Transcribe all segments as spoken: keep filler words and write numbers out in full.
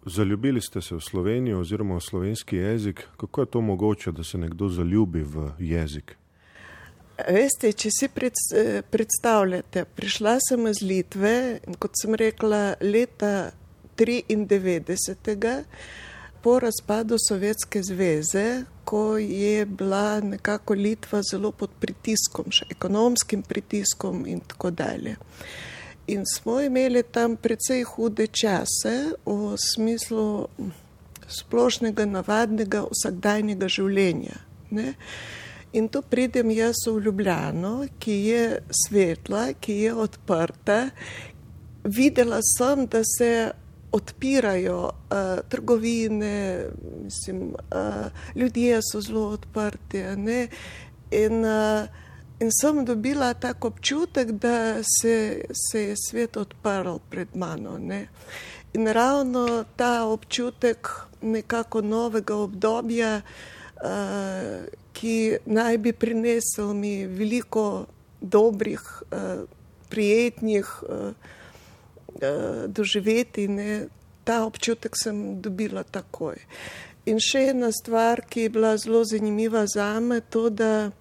Zaljubili ste se v Slovenijo oziroma v slovenski jezik. Kako je to mogoče, da se nekdo zaljubi v jezik? Veste, če si predstavljate, prišla sem iz Litve in kot sem rekla, leta triindevetdesetega po razpadu Sovjetske zveze, ko je bila nekako Litva zelo pod pritiskom, še ekonomskim pritiskom in tako dalje. In smo imeli tam precej hude čase v smislu splošnega, navadnega, vsakdanjega življenja, ne? In tu pridem jaz v Ljubljano, ki je svetla, ki je odprta. Videla sem, da se odpirajo uh, trgovine, mislim, uh, ljudje so zelo odprti, ne? In, uh, in sem dobila tak občutek, da se, se je svet odprl pred mano, ne? In ravno ta občutek nekako novega obdobja, uh, ki naj bi prinesel mi veliko dobrih, uh, prijetnih uh, uh, doživeti, ne? Ta občutek sem dobila takoj. In še ena stvar, ki je bila zelo zanimiva zame, to, da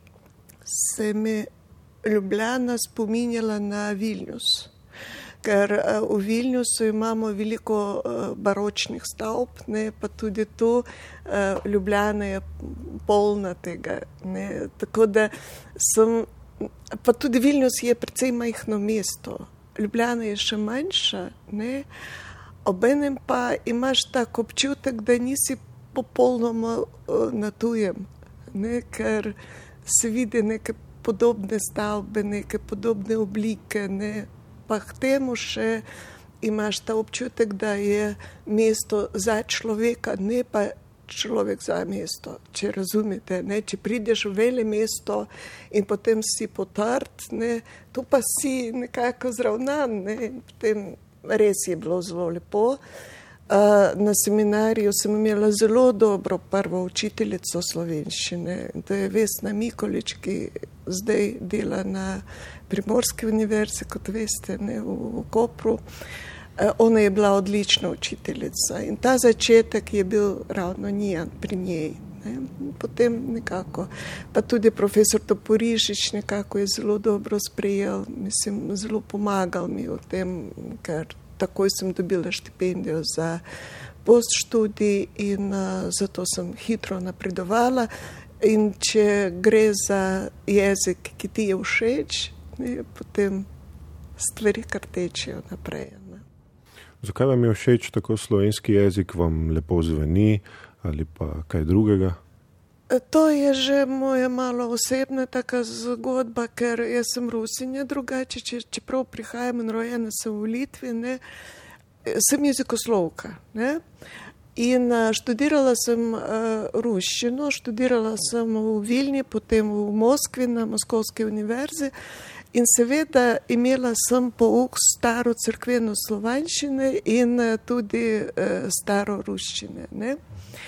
se me Ljubljana spominjala na Vilnius. Ker uh, v Vilniusu imamo veliko uh, baročnih stavb, ne, pa tudi tu uh, Ljubljana je polna tega, ne, tako da sem, pa tudi Vilnius je precej majhno mesto, Ljubljana je še manjša, ne, obenem pa imaš tak občutek, da nisi popolnoma uh, na tujem, ne, ker se vidi neke podobne stavbe, neke podobne oblike, ne, pa k temu še imaš ta občutek, da je mesto za človeka, ne pa človek za mesto, če razumete, ne, če prideš v vele mesto in potem si potrt, ne, tu pa si nekako zravnan, ne, in potem res je bilo zelo lepo. Uh, na seminariju sem imela zelo dobro prvo učiteljico slovenščine, to je Vesna Mikolič, ki zdaj dela na Primorski univerzi, kot veste, ne, v, v Kopru. Uh, ona je bila odlična učiteljica in ta začetek je bil ravno njen pri njej. Ne. Potem nekako, pa tudi profesor Toporišič nekako je zelo dobro sprejel, mislim, zelo pomagal mi v tem, ker takoj sem dobila štipendijo za postštudij in uh, zato sem hitro napredovala. In če gre za jezik, ki ti je všeč, ne, potem stvari kar tečejo naprej. Ne. Zakaj vam je všeč tako slovenski jezik, vam lepo zveni ali pa kaj drugega? To je že moja malo osebna taka zgodba, ker jaz sem Rusinja drugače, če, čeprav prihajam in rojena sem v Litvi, ne, sem jezikoslovka, ne, in uh, študirala sem uh, ruščino, študirala sem v Vilni, potem v Moskvi na Moskovski univerzi in seveda imela sem pouk staro cerkveno slovanščine in uh, tudi uh, staro ruščine, ne.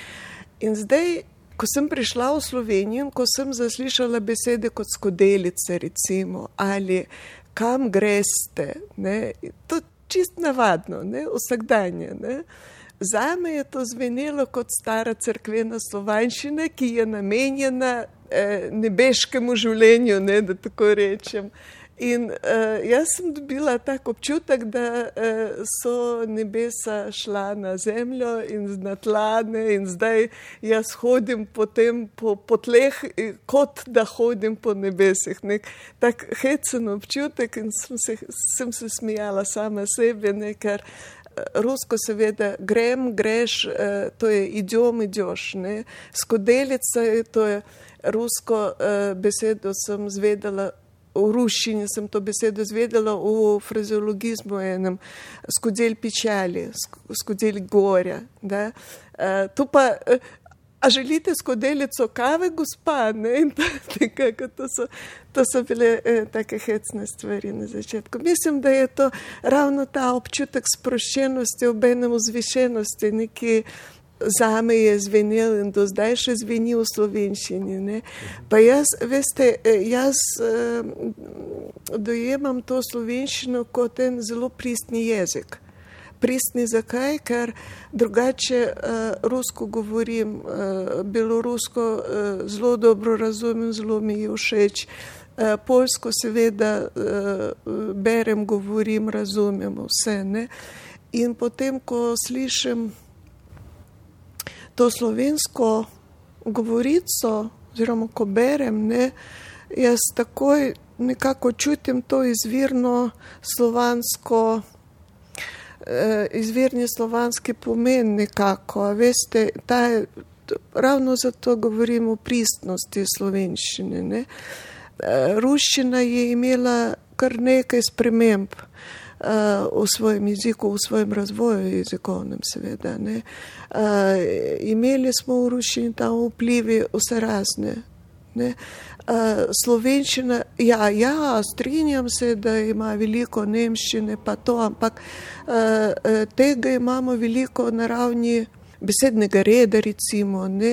In zdaj, ko sem prišla v Slovenijo, ko sem zaslišala besede kot skodelice, recimo, ali kam greste, ne, to čist navadno, ne, vsakdanje, ne. Zame je to zvenelo kot stara cerkvena slovanščina, ki je namenjena eh, nebeškemu življenju, ne, da tako rečem. In uh, jaz sem dobila tak občutek, da uh, so nebesa šla na zemljo in na tla, ne, in zdaj jaz hodim potem po, po tleh, kot da hodim po nebesih. Nek tak hecen občutek in sem se, sem se smijala sama sebe, ne, ker rusko seveda grem, greš, uh, to je idjom, idjoš, ne. Skodelica, to je rusko uh, besedo sem zvedela, v ruščini sem to besedo zvedela v frazeologizmu enem, skodelj pičali, skodelj gorja. Da? Uh, tu pa, uh, a želite skodelico kave, gospa? Ne? In nekako, to, so, to so bile eh, take hecne stvari na začetku. Mislim, da je to ravno ta občutek sproščenosti, obenem vzvišenosti, neki zame je zvenel in do zdaj še zveni v slovenščini. Ne? Pa jaz, veste, jaz eh, dojemam to slovenščino kot en zelo pristni jezik. pristni zakaj, ker drugače uh, rusko govorim, uh, belorusko uh, zelo dobro razumem, zelo mi je všeč, uh, poljsko seveda uh, berem, govorim, razumem vse, ne. In potem, ko slišim to slovensko govorico, oziroma ko berem, ne, jaz takoj nekako čutim to izvirno slovansko, eh, izvirni slovanski pomen nekako. Veste, ta je, ravno zato govorim o pristnosti slovenščine, ne. Eh, ruščina je imela kar nekaj sprememb uh, v svojem jeziku, v svojem razvoju jezikovnem seveda, ne. Uh, imeli smo v ruščini tam vplivi vse razne, ne. Uh, slovenščina, ja, ja, strinjam se, da ima veliko nemščine pa to, ampak uh, tega imamo veliko na ravni besednega reda, recimo, ne.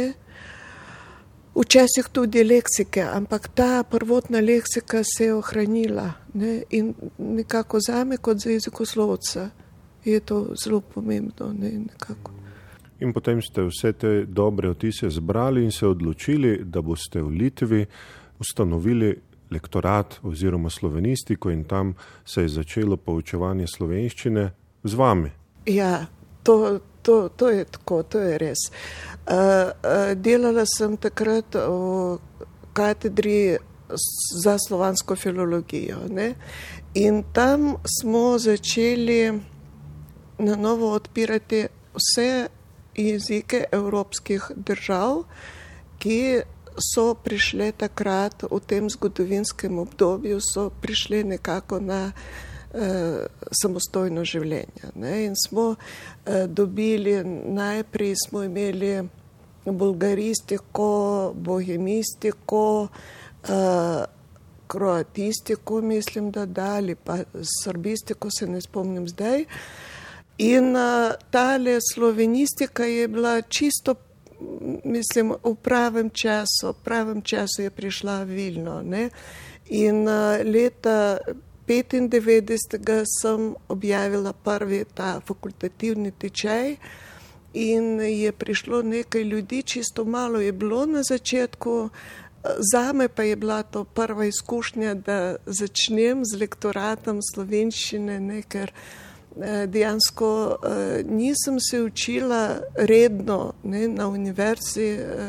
Včasih tudi leksike, ampak ta prvotna leksika se je ohranila, ne, in nekako zame kot za jezikoslovca je to zelo pomembno, ne, nekako. In potem ste vse te dobre vtise zbrali in se odločili, da boste v Litvi ustanovili lektorat oziroma slovenistiko in tam se je začelo poučevanje slovenščine z vami. Ja, to, to, to je tako, to je res. Uh, uh, delala sem takrat v katedri za slovansko filologijo, ne? In tam smo začeli na novo odpirati vse jezike evropskih držav, ki so prišle takrat v tem zgodovinskem obdobju, so prišle nekako na eh, samostojno življenje, ne? In smo eh, dobili, najprej smo imeli bolgaristiko, bohemistiko, eh, kroatistiko, mislim, da dali, pa srbistiko se ne spomnim zdaj. In uh, tale slovenistika je bila čisto, mislim, v pravem času, v pravem času je prišla v Vilno, ne. In uh, leta petindevetdesetega sem objavila prvi ta fakultativni tečaj in je prišlo nekaj ljudi, čisto malo je bilo na začetku. Zame pa je bila to prva izkušnja, da začnem z lektoratom slovenščine, ne, ker dejansko nisem se učila redno, ne, na univerzi,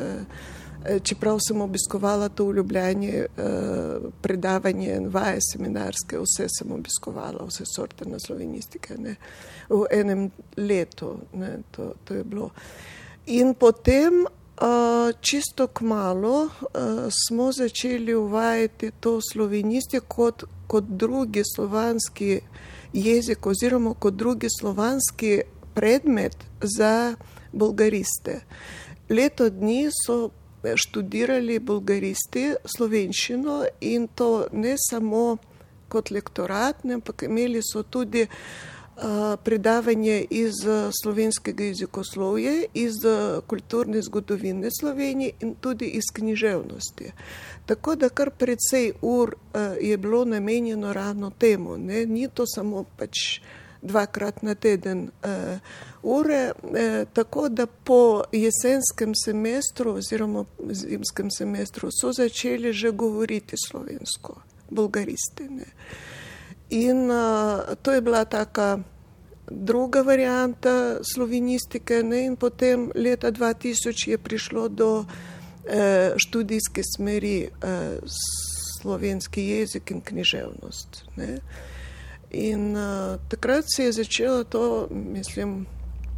čeprav sem obiskovala to v Ljubljani, predavanje, vaje seminarske, vse sem obiskovala, vse sorte na slovenistike, ne, v enem letu, ne, to, to je bilo. In potem čisto kmalu smo začeli uvajati to slovenistiko kot, kot drugi slovanski jezik oziroma kot drugi slovanski predmet za bolgariste. Leto dni so študirali bolgaristi slovenščino in to ne samo kot lektorat, ampak imeli so tudi uh, predavanje iz slovenskega jezikoslovja, iz kulturne zgodovine Slovenije in tudi iz književnosti. Tako da kar precej ur uh, je bilo namenjeno ravno temu, ne? Ni to samo pač dvakrat na teden uh, ure, uh, tako da po jesenskem semestru oziroma zimskem semestru so začeli že govoriti slovensko, bolgaristi, ne? In uh, to je bila taka druga varianta slovenistike, ne? In potem leta dva tisoč je prišlo do študijske smeri slovenski jezik in književnost, ne. In uh, takrat se je začelo to, mislim,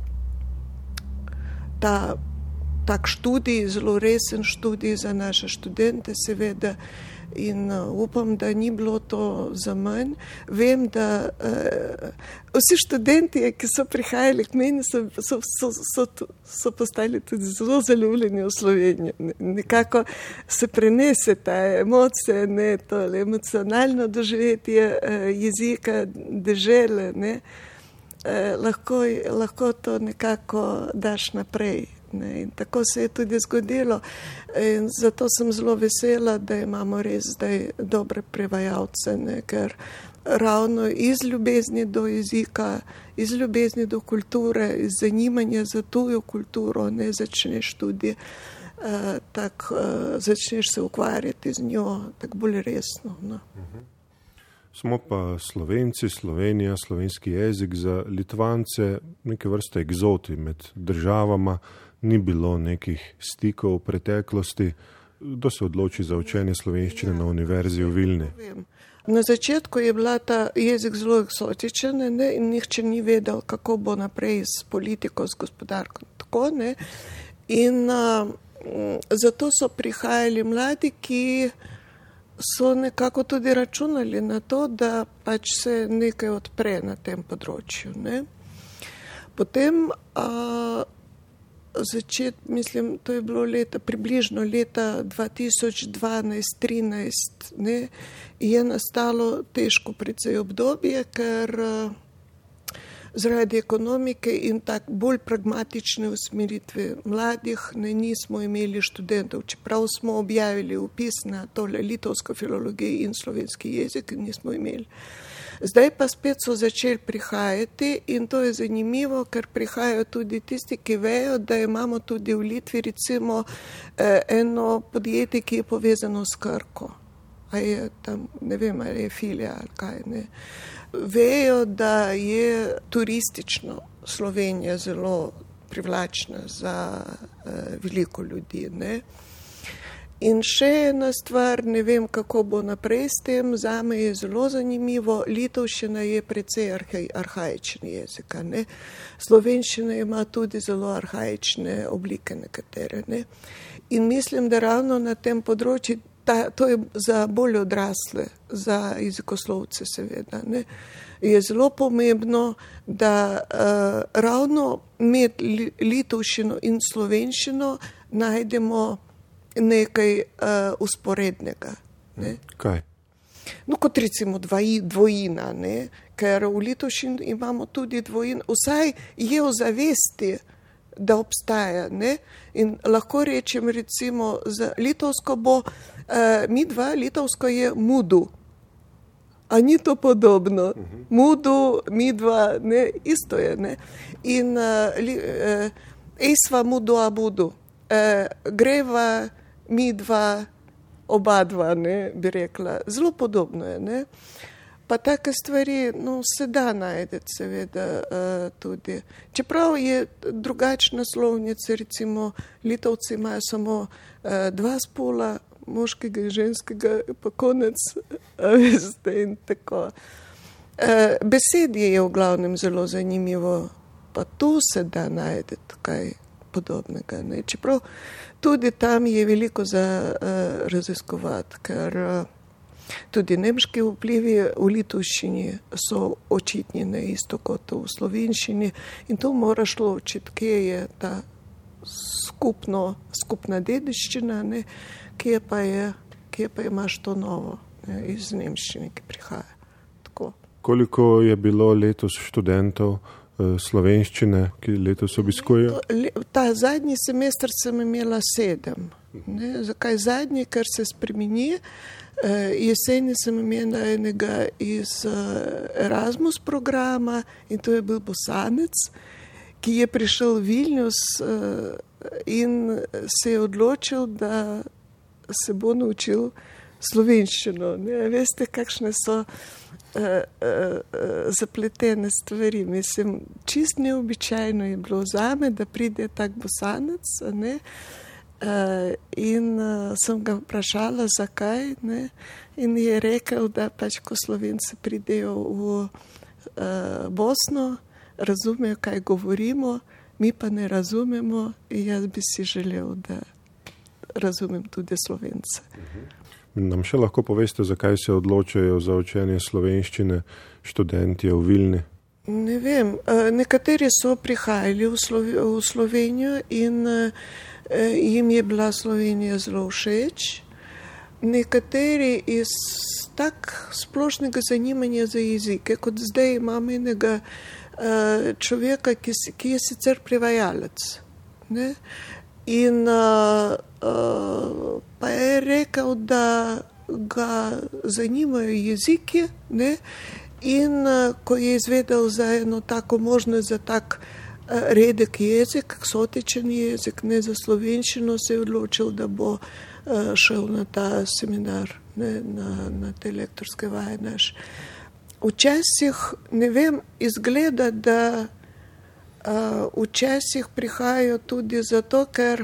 ta tak študij, zelo resen študij za naše študente seveda, in uh, upam, da ni bilo to za manj. Vem, da uh, vsi študenti, ki so prihajali k meni, so, so, so, so, so postali tudi zelo zaljubljeni v Slovenijo. Nekako se prenese ta emocija, ne, to emocionalno doživetje uh, jezika, dežele, ne, uh, lahko, lahko to nekako daš naprej. Ne, in tako se je tudi zgodilo in zato sem zelo vesela, da imamo res zdaj dobre prevajalce, ne, ker ravno iz ljubezni do jezika, iz ljubezni do kulture, iz zanimanja za tujo kulturo, ne začneš tudi uh, tako, uh, začneš se ukvarjati z njo tako bolj resno. No. Uh-huh. Smo pa Slovenci, Slovenija, slovenski jezik za Litvance neke vrste egzoti med državama, ni bilo nekih stikov v preteklosti. Kdo se odloči za učenje slovenščine ja, na univerzi v Vilni? Na začetku je bila ta jezik zelo eksotičen, ne, in nihče ni vedel, kako bo naprej s politiko, s gospodarko. Tako, ne. In uh, zato so prihajali mladi, ki so nekako tudi računali na to, da pač se nekaj odpre na tem področju. Ne. Potem uh, začet, mislim, to je bilo leta, približno leta dva tisoč dvanajst trinajst, ne, je nastalo težko precej obdobje, ker uh, zaradi ekonomike in tak bolj pragmatične usmeritve mladih ne nismo imeli študentov, čeprav smo objavili upis na tole litovsko filologijo in slovenski jezik, nismo imeli. Zdaj pa spet so začeli prihajati in to je zanimivo, ker prihajajo tudi tisti, ki vejo, da imamo tudi v Litvi recimo eh, eno podjetje, ki je povezano s Krko. A je tam, ne vem, ali je filija ali kaj, ne. Vejo, da je turistično Slovenija zelo privlačna za eh, veliko ljudi, ne. In še ena stvar, ne vem, kako bo naprej s tem, zame je zelo zanimivo, litovščina je precej arhaični jezik, ne. Slovenščina ima tudi zelo arhaične oblike nekatere, ne. In mislim, da ravno na tem področju, ta, to je za bolj odrasle, za jezikoslovce seveda, ne, je zelo pomembno, da uh, ravno med litovščino in slovenščino najdemo nekaj uh, usporednega. Ne. Kaj? No, kot recimo dvoji, dvojina, ne, ker v litovščini imamo tudi dvojino, vsaj je v zavesti, da obstaja, ne, in lahko rečem recimo za litovsko bo, uh, mi dva, litovsko je mudu. A ni to podobno? Uh-huh. Mudu, mi dva, ne, isto je, ne. In uh, li, uh, esva mudu a budu. Uh, greva mi dva, oba dva, ne, bi rekla. Zelo podobno je, ne. Pa take stvari, no, se da najdeti seveda uh, tudi. Čeprav je drugačna slovnica, recimo Litovci imajo samo uh, dva spola, moškega in ženskega, pa konec, a veste, in tako. Uh, besedje je v glavnem zelo zanimivo, pa tu se da najdeti kaj podobnega, ne. Čeprav tudi tam je veliko za uh, raziskovati, ker uh, tudi nemški vplivi v litovščini so očitni, ne, isto kot v slovenščini, in to moraš ločiti, kje je ta skupno, skupna dediščina, ne, kje pa je, kje pa imaš to novo, ne, iz nemščine, ki prihaja. Tako. Koliko je bilo letos študentov slovenščine, ki letos obiskujejo? Ta zadnji semester sem imela sedem. Ne? Zakaj zadnji? Ker se spremeni. Jeseni sem imela enega iz Erasmus programa in to je bil Bosanec, ki je prišel v Vilnius in se je odločil, da se bo naučil slovenščino. Ne? Veste, kakšne so Uh, uh, uh, zapletene stvari. Mislim, čist neobičajno je bilo zame, da pride tak Bosanec, ne, uh, in uh, sem ga vprašala, zakaj, ne, in je rekel, da pač, ko Slovenci pridejo v uh, Bosno, razumejo, kaj govorimo, mi pa ne razumemo, in jaz bi si želel, da razumem tudi Slovence. Uh-huh. Nam še lahko poveste, zakaj se odločajo za učenje slovenščine študentje v Vilni? Ne vem. Nekateri so prihajali v, Slove, v Slovenijo in jim je bila Slovenija zelo všeč. Nekateri iz tak splošnega zanimanja za jezike, kot zdaj imamo enega človeka, ki, ki je sicer prevajalec. Ne? In uh, uh, pa je rekel, da ga zanimajo jeziki, ne, in ko je izvedel za eno tako možnost, za tak redek jezik, eksotičen jezik, ne za slovenščino, se je odločil, da bo šel na ta seminar, ne, na, na te lektorske vaje naš. Včasih, ne vem, izgleda, da uh, včasih prihajajo tudi zato, ker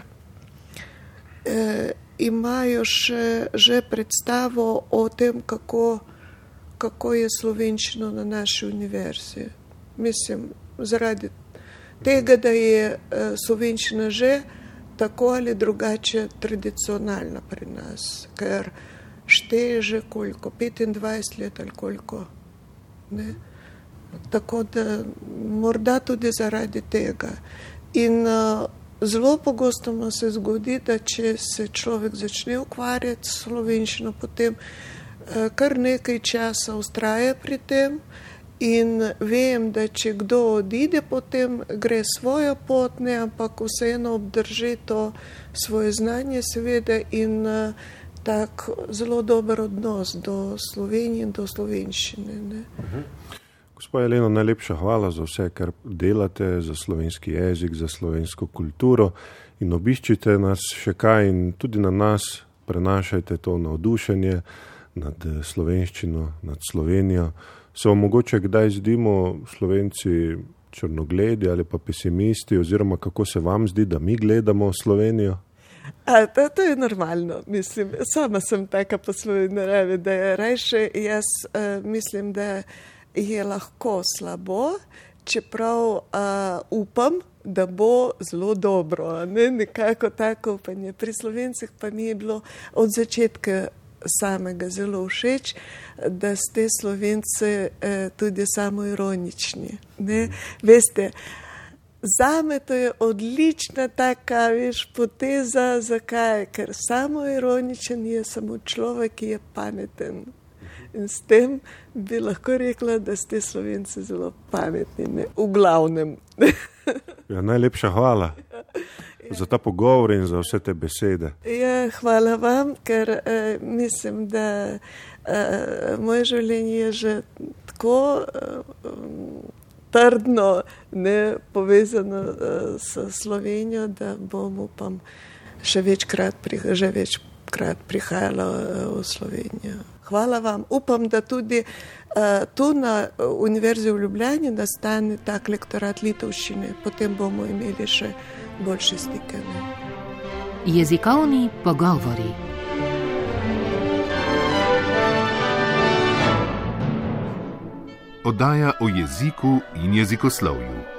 eh, imajo še, že predstavo o tem, kako, kako je slovenščino na naši univerzi. Mislim, zaradi tega, da je uh, slovenščina že tako ali drugače tradicionalna pri nas, ker šteje že koliko, petindvajset let ali koliko. Ne? Tako da morda tudi zaradi tega. In uh, zelo pogosto se zgodi, da če se človek začne ukvarjati s slovenščino, potem uh, kar nekaj časa vztraja pri tem in vem, da če kdo odide, potem gre svojo pot, ne, ampak vseeno obdrži to svoje znanje seveda in uh, tak zelo dober odnos do Slovenije in do slovenščine. Ne. Uh-huh. Gospa Jelena, najlepša hvala za vse, kar delate, za slovenski jezik, za slovensko kulturo in obiščite nas še kaj in tudi na nas prenašajte to navdušenje nad slovenščino, nad Slovenijo. Se vam mogoče kdaj zdimo Slovenci črnogledi ali pa pesimisti oziroma kako se vam zdi, da mi gledamo Slovenijo? A, to, to je normalno, mislim. Sama sem taka po svoji naravi, da je rajše, jaz uh, mislim, da je lahko slabo, čeprav uh, upam, da bo zelo dobro. Ne? Nekako tako upanje. Pri Slovencih pa mi je bilo od začetka samega zelo všeč, da ste Slovence uh, tudi samoironični. Ne? Veste, zame to je odlična taka, veš, poteza, zakaj? Ker samoironičen je samo človek, ki je pameten. In s tem bi lahko rekla, da ste Slovenci zelo pametni, ne? V glavnem. Ja, najlepša hvala ja. za ta pogovor in za vse te besede. Ja, hvala vam, ker eh, mislim, da eh, moje življenje je že tako eh, trdno ne, povezano uh, s Slovenijo, da bom, upam, še večkrat, priha, že večkrat prihajala uh, v Slovenijo. Hvala vam. Upam, da tudi uh, tu na Univerzi v Ljubljani nastane tak lektorat litovščine. Potem bomo imeli še boljše stike. Ne? Jezikovni pogovori. Oddaja o jeziku in jezikoslovju.